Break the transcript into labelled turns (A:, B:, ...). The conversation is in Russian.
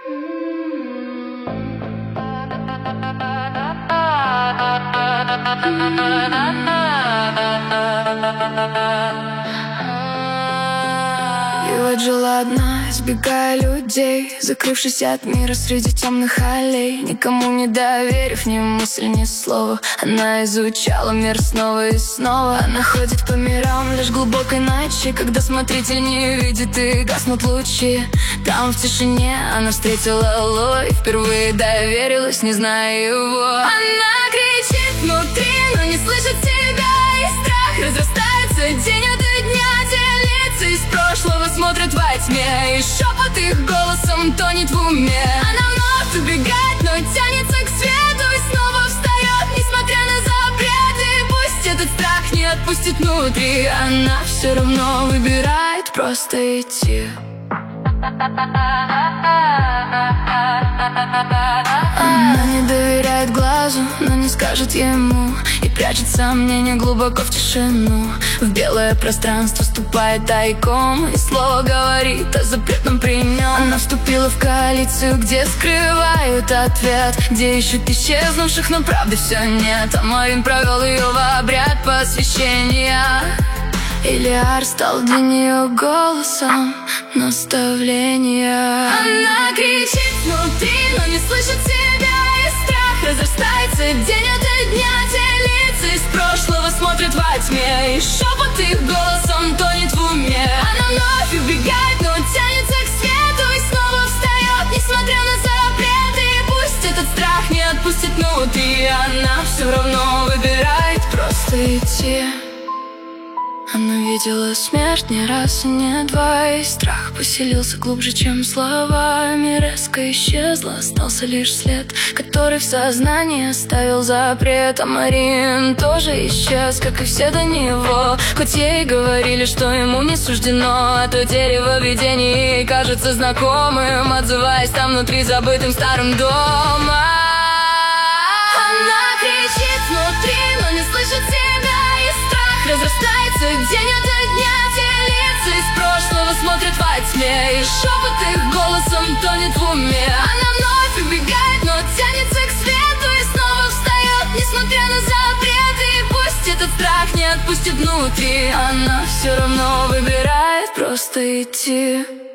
A: И вот жила одна, избегая людей, закрывшись от мира среди темных аллей. Никому не доверив ни мысль, ни слова, она изучала мир снова и снова. Она ходит по мирам лишь глубокой ночи, когда смотритель не видит и гаснут лучи. Там в тишине она встретила Ло и впервые доверилась, не зная его. Она кричит внутри, но не слышит себя, и страх разрастается день ото дня. Те лица из прошлого смотрят во тьме, и шепот их голосом тонет в уме. Она вновь убегает, но тянется к свету и снова встает, несмотря на запреты. Пусть этот страх не отпустит внутри, она все равно выбирает просто идти. Она не доверяет глазу, но не скажет ему, и прячет сомнения глубоко в тишину. В белое пространство ступает тайком и слово говорит о запретном при нем. Она вступила в коалицию, где скрывают ответ, где ищут исчезнувших, но правды все нет. А Марин провел ее в обряд посвящения. Элиар стал для нее голосом наставления. Она кричит внутри, но не слышит себя, и страх разрастается день ото дня. Те лица из прошлого смотрят во тьме, и шепот их голосом тонет в уме. Она вновь убегает, но тянется к свету и снова встает, несмотря на запреты. И пусть этот страх не отпустит внутри, она все равно выбирает просто идти. Она видела смерть не раз и не два, и страх поселился глубже, чем слова. Резко исчезла, остался лишь след, который в сознании оставил запрет. А Марин тоже исчез, как и все до него, хоть ей говорили, что ему не суждено. А то дерево видений ей кажется знакомым, отзываясь там внутри забытым старым домом. Она кричит внутри, но не слышит себя, и страх разрастается день ото дня. Те лица из прошлого смотрят во тьме, и шепот их голосом тонет в уме. Она вновь убегает, но тянется к свету и снова встает, несмотря на запреты. И пусть этот страх не отпустит внутри, она все равно выбирает просто идти.